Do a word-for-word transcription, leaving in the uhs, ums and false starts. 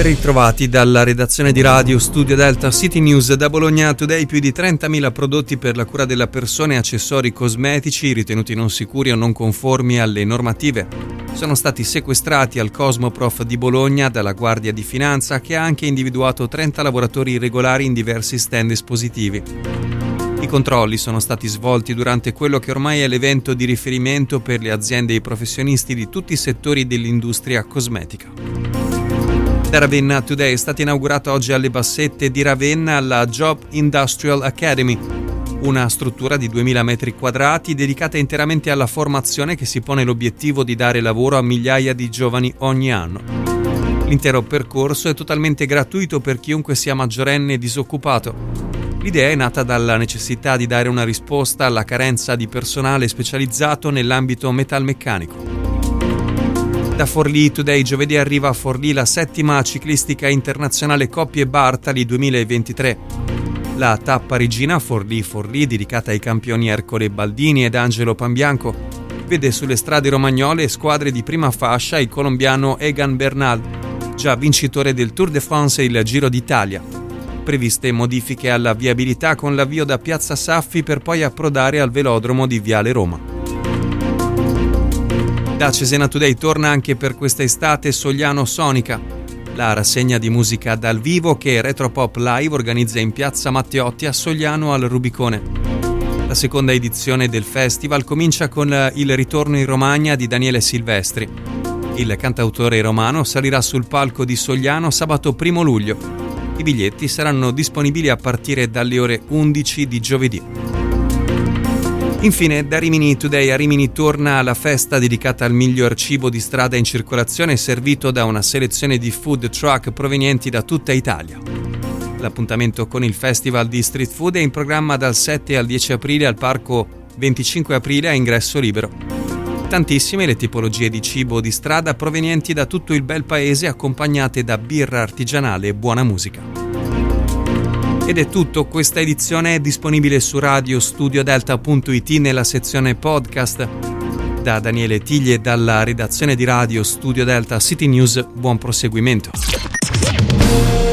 ritrovati dalla redazione di Radio Studio Delta City News. Da Bologna Today, più di trentamila prodotti per la cura della persona e accessori cosmetici ritenuti non sicuri o non conformi alle normative sono stati sequestrati al Cosmoprof di Bologna dalla Guardia di Finanza, che ha anche individuato trenta lavoratori irregolari in diversi stand espositivi. I controlli sono stati svolti durante quello che ormai è l'evento di riferimento per le aziende e i professionisti di tutti i settori dell'industria cosmetica. Da Ravenna Today è stata inaugurata oggi alle Bassette di Ravenna la Job Industrial Academy, una struttura di duemila metri quadrati dedicata interamente alla formazione, che si pone l'obiettivo di dare lavoro a migliaia di giovani ogni anno. L'intero percorso è totalmente gratuito per chiunque sia maggiorenne e disoccupato. L'idea è nata dalla necessità di dare una risposta alla carenza di personale specializzato nell'ambito metalmeccanico. Da Forlì Today giovedì arriva a Forlì la settima ciclistica internazionale Coppie Bartali duemilaventitré. La tappa regina Forlì-Forlì, dedicata ai campioni Ercole Baldini ed Angelo Panbianco, vede sulle strade romagnole squadre di prima fascia il colombiano Egan Bernal, già vincitore del Tour de France e il Giro d'Italia. Previste modifiche alla viabilità con l'avvio da Piazza Saffi per poi approdare al velodromo di Viale Roma. Da Cesena Today torna anche per questa estate Sogliano Sonica, la rassegna di musica dal vivo che Retropop Live organizza in Piazza Matteotti a Sogliano al Rubicone. La seconda edizione del festival comincia con il ritorno in Romagna di Daniele Silvestri. Il cantautore romano salirà sul palco di Sogliano sabato primo luglio. I biglietti saranno disponibili a partire dalle ore undici di giovedì. Infine, da Rimini Today a Rimini torna la festa dedicata al miglior cibo di strada in circolazione, servito da una selezione di food truck provenienti da tutta Italia. L'appuntamento con il Festival di Street Food è in programma dal sette al dieci aprile al Parco venticinque aprile a ingresso libero. Tantissime le tipologie di cibo di strada provenienti da tutto il bel paese, accompagnate da birra artigianale e buona musica. Ed è tutto, questa edizione è disponibile su radio studio delta punto it nella sezione podcast. Da Daniele Tiglie e dalla redazione di Radio Studio Delta City News, buon proseguimento.